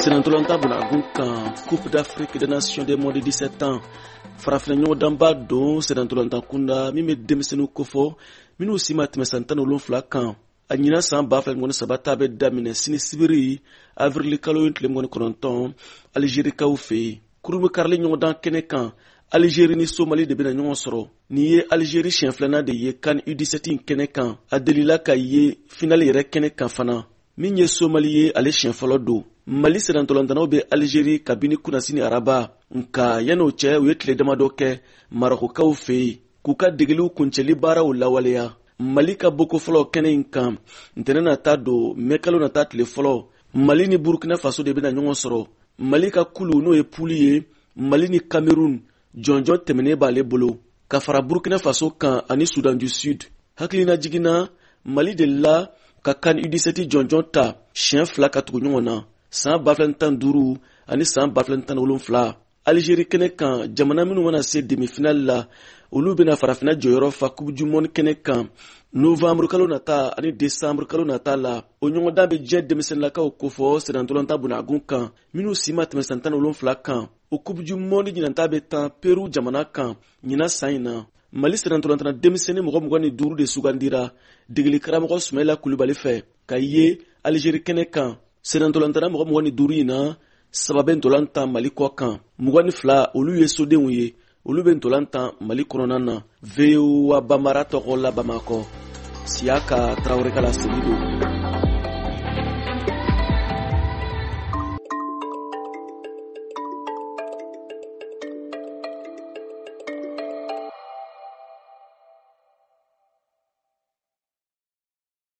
Senantolanta Bunagunkan, Coupe d'Afrique des Nations des moins de 17 ans. Farafenyo damba don Senantolanta Kunda, mime demisenu kofo, minu sima temesantano lonfla kan. Anyina san bafel ngone sabata be damine sini sibiri, avril kalo yuntle ngone kononton, Algérie kaufe. Kurume karle nyon dan kene kan, Algérie ni Somalie de bena nyon soro. Ni ye Algérie chien flana de ye kan U17 kene kan, adelila ka ye finale yere kene kan fana. Min ye Somalie ale chien folo do. Mali Senantolantano be Algérie kabini kunasini araba nka yano che u yetle damado ke Maroko kaufe kuka degelu kuncheli bara ulawaleya Mali ka boko folo kene inkam ntenena ta do mekalo na ta tle folo Mali ni Burkina Faso de bena nyongo soro Mali ka kulu no e puliye Mali ni Cameroun jonjon temene ba le bolo ka fara Burkina Faso kan ani Sudan du Sud hakilina jigina Mali de la ka kan U17 jonjon ta chien fla ka tugu nyongona san baflentan duru ani san baflentan wolonfla Algérie kene kan jamana minu wana se demi-finale la olu bena farafina joyoro fa coupe du monde kene kan novembre kalo nata ani décembre kalo nata la onyongo dambe je demisen la ka okofo Senantolanta Bunagun kan minu sima temesantan wolonfla kan o coupe du monde nyinanta be tan Peru jamana kan nyina saina Mali Senantolanta demisene mogo ni duru de sugandira degeli karamogo Sumaila Kulibali fe ka ye Algérie kene kan Senantolantana mogo ni duru ina sababen tolanta Mali kwa kan mugani fla olu ye sodenwu ye olu ben tolanta Mali koronana veo wa bamara togo la Bamako Siaka Traoré kala selido